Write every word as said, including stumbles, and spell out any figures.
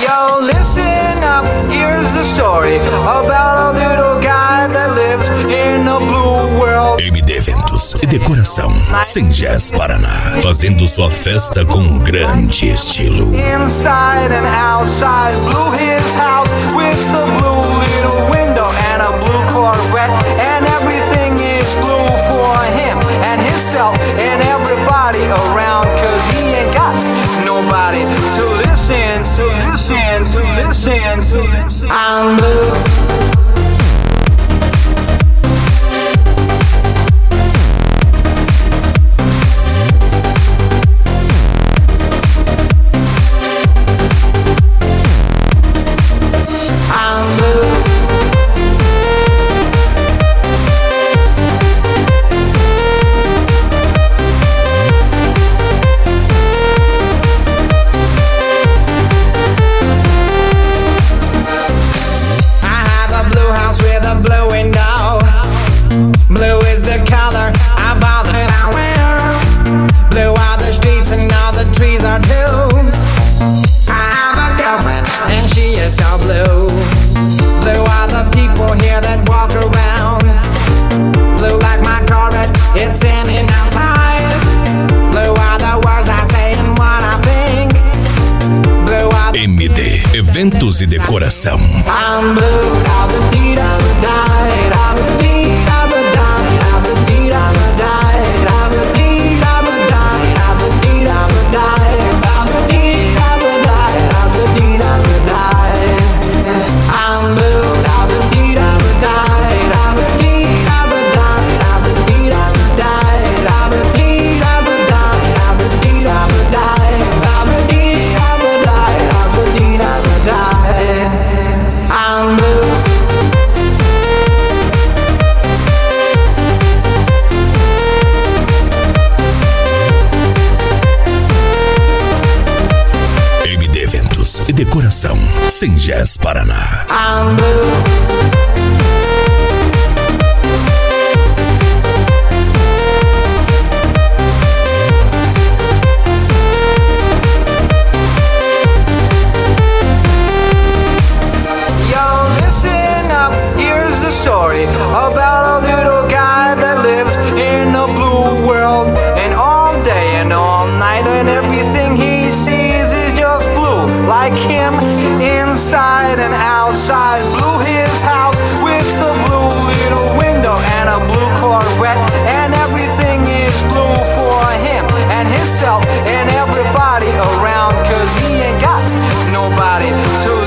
Yo, listen up, here's the story about a little guy that lives in a blue world. M D Eventos e Decoração, Sengés, Paraná, fazendo sua festa com grande estilo. Inside and outside, blue his house with the blue little window and a blue Corvette, and everything is blue for him and himself and everybody around, cause he ain't got nobody to listen, to listen, to listen, to listen. I'm blue. M D Eventos e Decoração. E Decoração, Sengés, Paraná. I'm blue. Story about a little guy that lives in a blue world, and all day and all night and everything he sees is just blue, like him inside and outside. Blue his house with the blue little window and a blue Corvette, and everything is blue for him and himself and everybody around, cause he ain't got nobody to